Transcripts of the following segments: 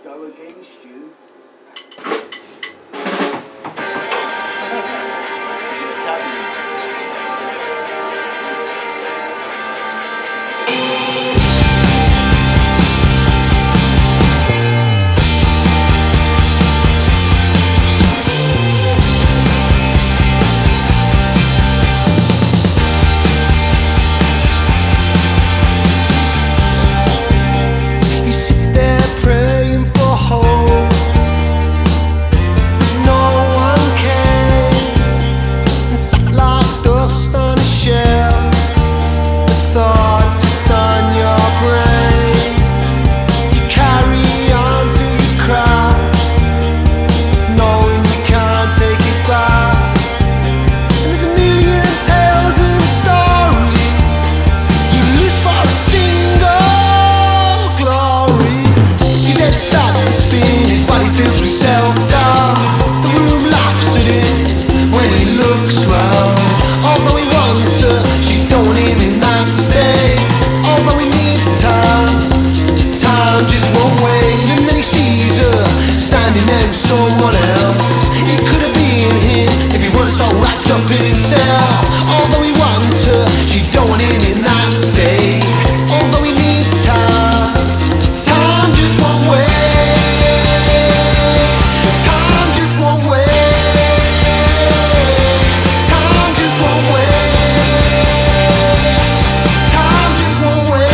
go against you. Just tell me. Someone else, it could have been him if he weren't so wrapped up in himself. Although he wants her, she don't want him in that state. Although he needs time, time just won't wait. Time just won't wait. Time just won't wait. Time just won't wait.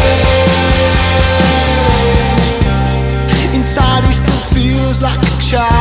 Inside he still feels like a child.